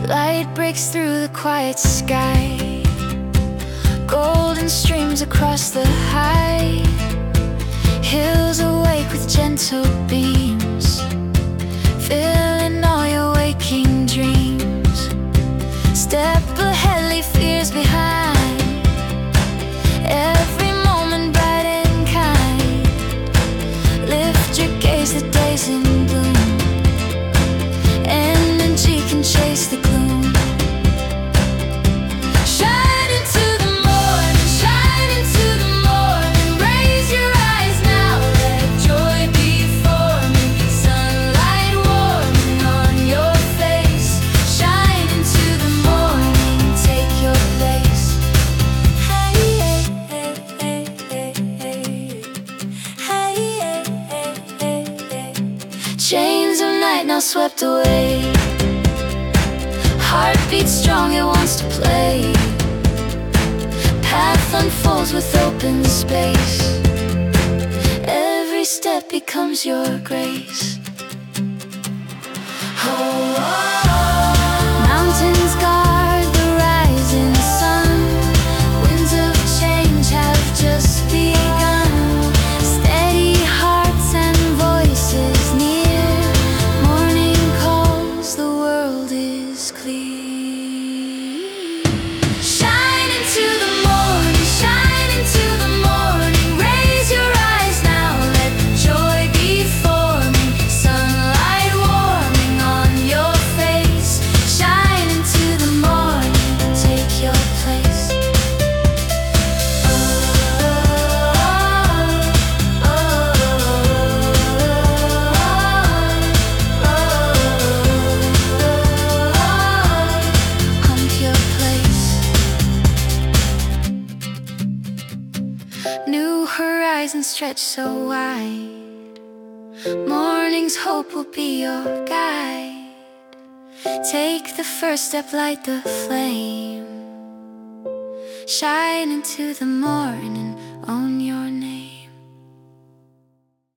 Light breaks through the quiet sky. Golden streams across the high hills awake with gentle beams, filling all your waking dreams. Step ahead, leave fears behind. Every moment bright and kind. Lift your gaze, the day's in bloom. Energy can chase the gloom. Shine into the morning, shine into the morning. Raise your eyes now, let joy be forming. Sunlight warming on your face. Shine into the morning, take your place. Hey, hey, hey, hey, hey, hey. Hey, hey, hey, hey, hey. Chains of night now swept away. Heart beats strong, it wants to play. Path unfolds with open space. Every step becomes your grace. Oh, oh, oh. Mountains guard the rising sun. Winds of change have just begun. Steady hearts and voices near. Morning calls, the world is clear. Shine into the morning, shine into the morning. Raise your eyes now, let joy be forming. Sunlight warming on your face. Shine into the morning, take your place. Oh, oh, hunt your place. New horizons stretch so wide. Morning's hope will be your guide. Take the first step, light the flame. Shine into the morning, own your